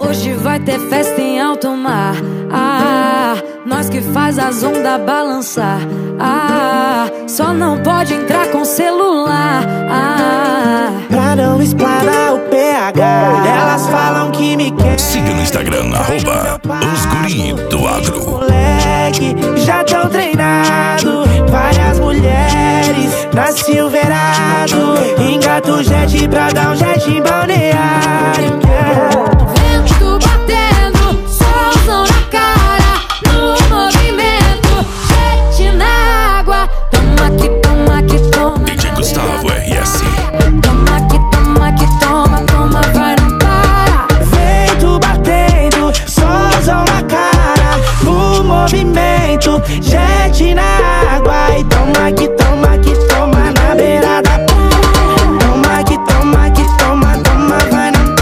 Hoje vai ter festa em alto mar. Ah, nós que faz as ondas balançar. Ah, só não pode entrar com celular. Ah, pra não explanar o PH. Elas falam que me querem. Siga no Instagram, @Os Guri do Agro. Moleque, já tão treinado. Várias mulheres na Silverado. Engata o jet pra dar um jet em balneário. vento batendo, solzão na cara, no movimento, jet na água. Toma aqui, toma aqui, toma. DJ Gustavo RS. Toma aqui, toma aqui, toma, toma, vai, não para. Vento batendo, solzão na cara, no movimento, jet na água. E toma aqui, toma aqui, toma na beira da praia. Toma aqui, toma aqui, toma, toma, vai, não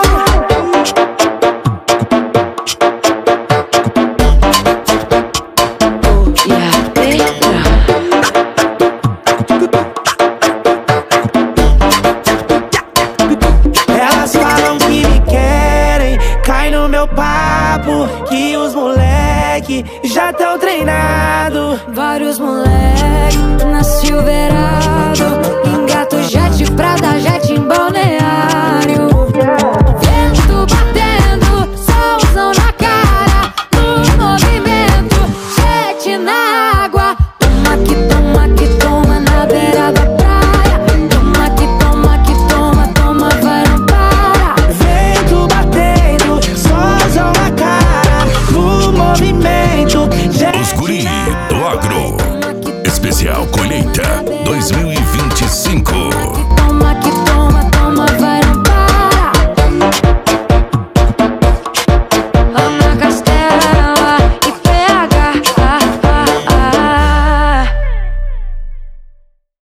Elas falam que me querem, cai no meu papo, que os moleque já tão treinado. Vários moleques na Silverado.